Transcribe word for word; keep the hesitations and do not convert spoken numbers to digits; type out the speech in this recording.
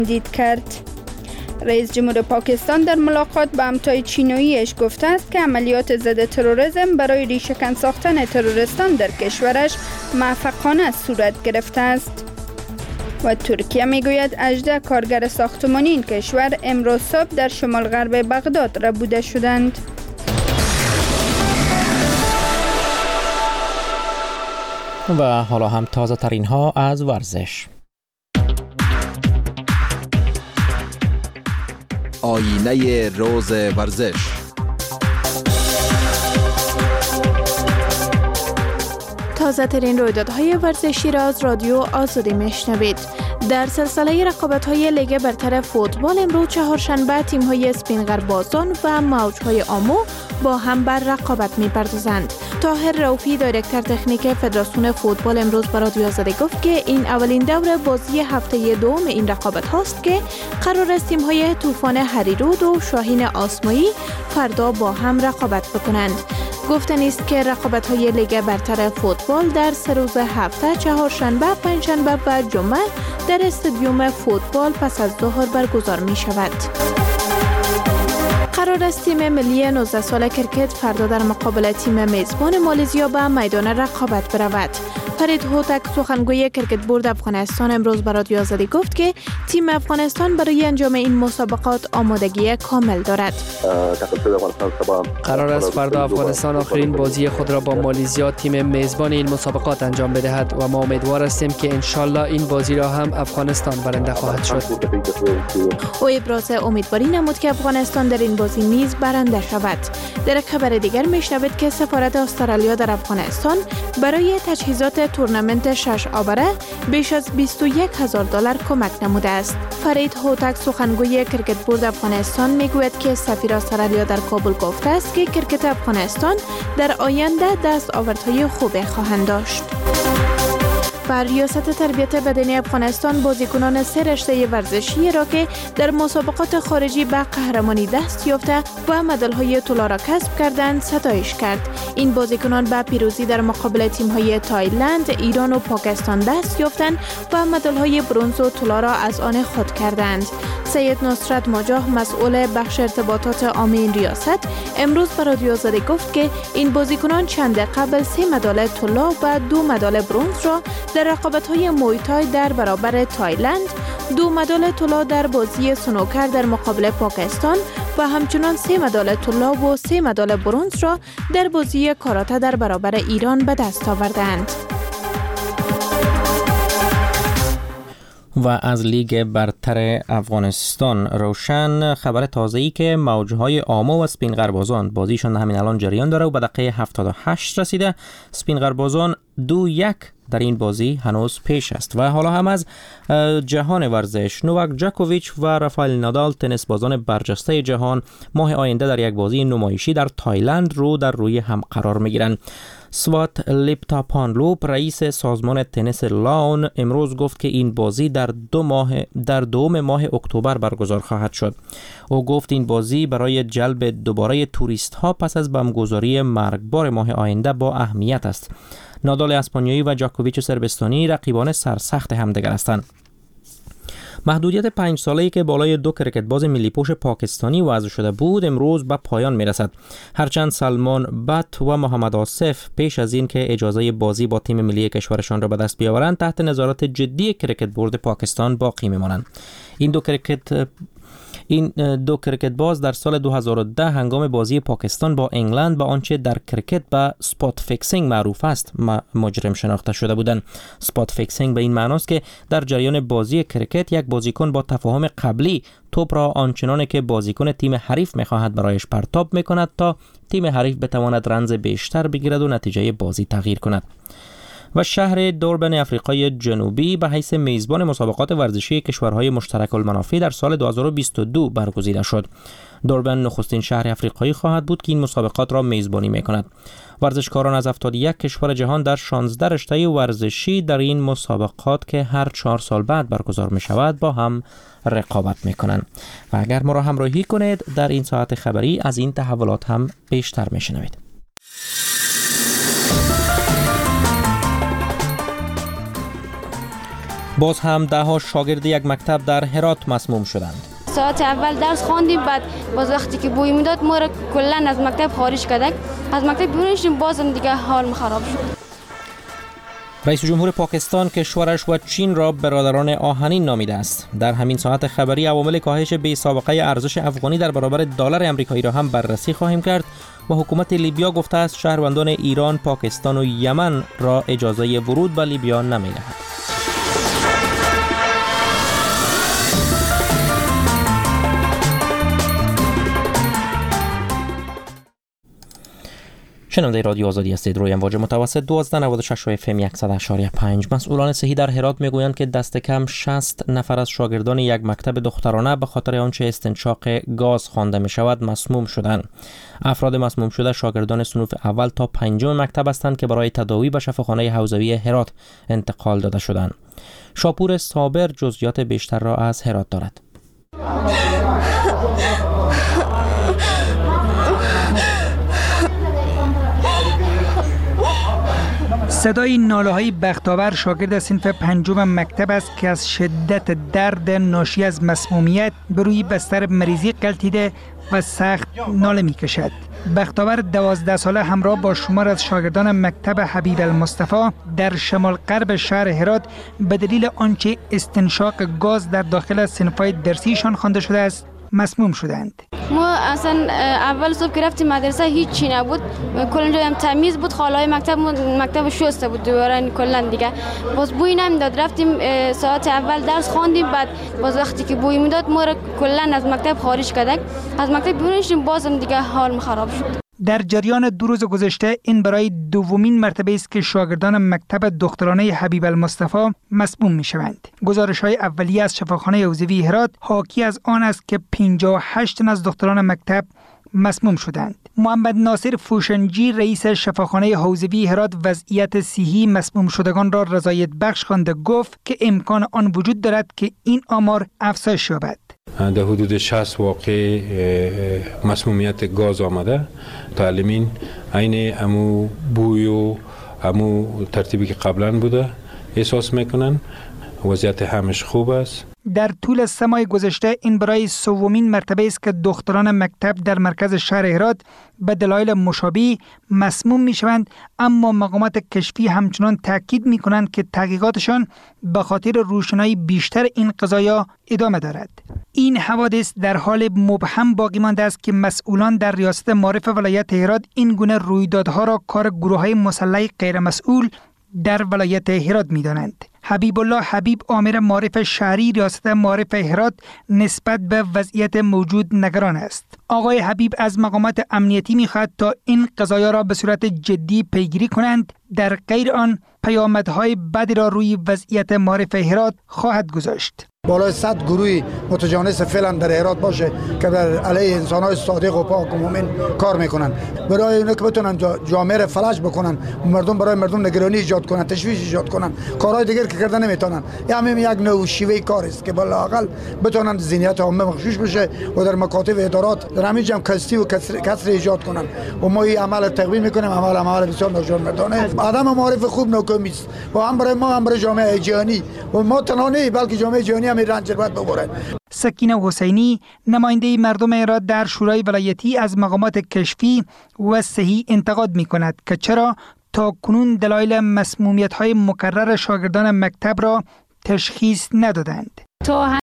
تمدید کرد. رئیس جمهور پاکستان در ملاقات با همتای چینیش گفته است که عملیات ضد تروریسم برای ریشه‌کن ساختن تروریستان در کشورش موفقانه صورت گرفته است. و ترکیه میگوید هجده کارگر ساختمانی این کشور امروز صبح در شمال غرب بغداد ربوده شدند. و حالا هم تازه ترین ها از ورزش. آینه روز ورزش. تازه ترین رویدادهای ورزشی را از رادیو آزادی میشنوید. در سلسله رقابت‌های لیگ برتر فوتبال امروز چهارشنبه تیم‌های اسپین‌غربازان و موج‌های آمو با هم بر رقابت می‌پردازند. طاهر رؤوفی دایرکتور تکنیک فدراسیون فوتبال امروز به رادیو آزادی گفت که این اولین دور بازی هفته دوم این رقابت هاست که قرار است تیم‌های طوفان هریرود و شاهین آسمایی فردا با هم رقابت بکنند. گفتنی است که رقابت‌های لیگ برتر فوتبال در سه روز هفته چهارشنبه، پنجشنبه و جمعه در استادیوم فوتبال پس از ظهر برگزار می شود. قرار است تیم ملی نوزده ساله کرکت فردا در مقابل تیم میزبان مالزیا به میدان رقابت برود. فرید هوتک سخنگوی کرکت بورد افغانستان امروز به رادیو آزادی گفت که تیم افغانستان برای انجام این مسابقات آمادگی کامل دارد. قرار است فردا افغانستان آخرین بازی خود را با مالزیا تیم میزبان این مسابقات انجام بدهد و ما امیدوار هستیم که انشالله این بازی را هم افغانستان برنده خواهد شد. او ابراز امیدواری نمود که افغانستان در این بازی نیز برنده شود. در خبر دیگر میشنوید که سفارت استرالیا در افغانستان برای تجهیزات تورنمنت شش آوره بیش از بیست و یک هزار دلار کمک نموده است. فرید هوتک سخنگوی کرکت بورد افغانستان میگوید که سفیر استرالیا در کابل گفته است که کرکت افغانستان در آینده دستاوردهای خوبی خواهند داشت. بر ریاست تربیت بدنی افغانستان بازیکنان سه رشته ورزشی را که در مسابقات خارجی به قهرمانی دست یافته و مدال‌های طلا را کسب کردند ستایش کرد. این بازیکنان به پیروزی در مقابل تیم‌های تایلند، ایران و پاکستان دست یافتند و مدال‌های برنز و طلا را از آن خود کردند. سید نصرت مجاح مسئول بخش ارتباطات عامه این ریاست امروز به رادیو آزادی گفت که این بازیکنان چند قبل سه مدال طلا و دو مدال برنز را در رقابت‌های موی تای در برابر تایلند، دو مدال طلا در بازی سنوکر در مقابل پاکستان و همچنان سه مدال طلا و سه مدال برنز را در بازی کاراته در برابر ایران به دست آوردند. و از لیگ برتر افغانستان روشن خبر تازه‌ای که موجهای آمو و اسپین‌غربازان بازیشان همین الان جریان داره و به دقیقه هفتاد و هشت رسیده. اسپین‌غربازان دو یک در این بازی هنوز پیش است. و حالا هم از جهان ورزش، نوواک جاکوویچ و رافائل نادال تنیس بازان برجسته جهان ماه آینده در یک بازی نمایشی در تایلند رو در روی هم قرار میگیرند. سوات لیپتاپانلوپ رئیس سازمان تنیس لاون امروز گفت که این بازی در دو ماه در دوم ماه اکتبر برگزار خواهد شد. او گفت این بازی برای جلب دوباره توریست ها پس از بمبگذاری مرگبار ماه آینده با اهمیت است. نادال اسپانیایی و جاکوویچ سربستانی رقیبان سرسخت همدیگر هستند. محدودیت پنج ساله‌ای که بالای دو کرکت باز ملی پوش پاکستانی وضع شده بود امروز به پایان میرسد. هرچند سلمان بت و محمد آصف پیش از این که اجازه بازی با تیم ملی کشورشان را به دست بیاورند تحت نظارت جدی کرکت بورد پاکستان باقی میمانند. این دو کرکت این دو کرکت باز در سال دو هزار و ده هنگام بازی پاکستان با انگلند با آنچه در کرکت به سپات فیکسینگ معروف است مجرم شناخته شده بودند. سپات فیکسینگ به این معناست که در جریان بازی کرکت یک بازیکن با تفاهم قبلی توپ را آنچنانی که بازیکن تیم حریف می‌خواهد برایش پرتاب می‌کند تا تیم حریف بتواند رنز بیشتر بگیرد و نتیجه بازی تغییر کند. و شهر دوربن افریقای جنوبی به حیث میزبان مسابقات ورزشی کشورهای مشترک المنافع در سال دو هزار و بیست و دو برگزیده شد. دوربن نخستین شهر افریقایی خواهد بود که این مسابقات را میزبانی میکند. ورزشکاران از هفتاد و یک کشور جهان در شانزده رشته ورزشی در این مسابقات که هر چهار سال بعد برگزار می شود با هم رقابت می کنند. و اگر ما را همراهی کنید در این ساعت خبری از این تحولات هم بیشتر می شنوید. باز هم ده ها شاگرد یک مکتب در هرات مسموم شدند. ساعت اول درس خواندیم، بعد باز وقتی که بوی میداد ما را کلا از مکتب خارج کردک. از مکتب بیرون شدیم، بازم دیگه حال خراب شد. رئیس جمهور پاکستان کشورش و چین را برادران آهنین نامیده است. در همین ساعت خبری عوامل کاهش بی سابقه ارزش افغانی در برابر دلار آمریکایی را هم بررسی خواهیم کرد و حکومت لیبیا گفته است شهروندان ایران، پاکستان و یمن را اجازه ورود به لیبیا نمی‌دهد. شنونده رادیو آزادی هستید. روی امواج متوسط دوازده نود و شش و اف ام صد و اشاری پنج. مسئولان صحی در هرات میگویند که دست کم شصت نفر از شاگردان یک مکتب دخترانه به خاطر آنچه استنشاق گاز خوانده می شود مسموم شدند. افراد مسموم شده شاگردان صنوف اول تا پنجم مکتب هستند که برای تداوی به شفاخانه حوزوی هرات انتقال داده شدند. شاپور صابر جزئیات بیشتر را از هرات دارد. صدای ناله‌های بختاور شاگرد صنف پنجم مکتب است که از شدت درد ناشی از مسمومیت به روی بستر مریضی غلتیده و سخت ناله می‌کشد. بختاور دوازده ساله همراه با شمار از شاگردان مکتب حبیب المصطفی در شمال غرب شهر هرات به دلیل آنچه استنشاق گاز در داخل صنف‌های درسیشان خوانده شده است مسموم شدند. ما اصلا اول صبح که رفتیم مدرسه هیچی نبود، کلا جای هم تمیز بود، خاله‌های مکتب مکتب شسته بود دوباره کلا دیگه. باز بوی نمیداد، رفتیم ساعت اول درس خواندیم، بعد باز وقتی که بوی میداد ما را کلا از مکتب خارج کردک. از مکتب بیرون شدیم، بازم دیگه حال خراب شد. در جریان دو روز گذشته این برای دومین مرتبه است که شاگردان مکتب دخترانه حبیب المصطفی مسموم می شوند. گزارش‌های اولیه از شفاخانه حوزوی هرات حاکی از آن است که پنجاه و هشت تن از دختران مکتب مسموم شدند. محمد ناصر فوشنجی رئیس شفاخانه حوزوی هرات وضعیت صحی مسموم شدگان را رضایت بخش خوانده گفت که امکان آن وجود دارد که این آمار افزایش یابد. در حدود شصت واقع مسمومیت گاز آمده. تعلیمین عین امو بوی و امو ترتیبی که قبلا بوده احساس میکنن. وضعیت همش خوب است. در طول سه ماه گذشته این برای سومین مرتبه است که دختران مکتب در مرکز شهر هرات به دلایل مشابه مسموم می شوند، اما مقامات کشفی همچنان تاکید می کنند که تحقیقاتشان به خاطر روشنایی بیشتر این قضایا ادامه دارد. این حوادث در حال مبهم باقی مانده است که مسئولان در ریاست معارف ولایت هرات این گونه رویدادها را کار گروه‌های مسلح غیر مسئول در ولایت هرات می دانند. حبیب الله حبیب آمر معارف شهری ریاست معارف هرات نسبت به وضعیت موجود نگران است. آقای حبیب از مقامات امنیتی می‌خواهد تا این قضایا را به صورت جدی پیگیری کنند، در غیر آن پیامدهای بدی را روی وضعیت معارف هرات خواهد گذاشت. بالای صد گروه متجانس فعلا در هرات باشه که در علیه انسان‌های صادق و پاک و مؤمن کار میکنن، برای اینکه که بتونن جامعه را فلج بکنن، مردم برای مردم نگرانی ایجاد کنن، تشویش ایجاد کنن، کارهای دیگر که کردن نمیتونن. همین یک نوع شیوه کار است که بالااقل بتونن ذهنیت عامه مغشوش بشه و در مکاتب ادارات در همین جمع کستی و کسر ایجاد کنن. و ما این عمل تقویم میکنیم، عمل عمل بسیار ناجوانمردانه. آدم معارف خوب ناکامی است و هم برای ما هم برای جامعه جهانی و ما تنها نه بلکه جامعه جهانی هم رنج باید ببره. سکینه حسینی نماینده مردم هرات در شورای ولایتی از مقامات کشفی و صحی انتقاد میکند که چرا تا کنون دلایل مسمومیت‌های مکرر شاگردان مکتب را تشخیص ندادند.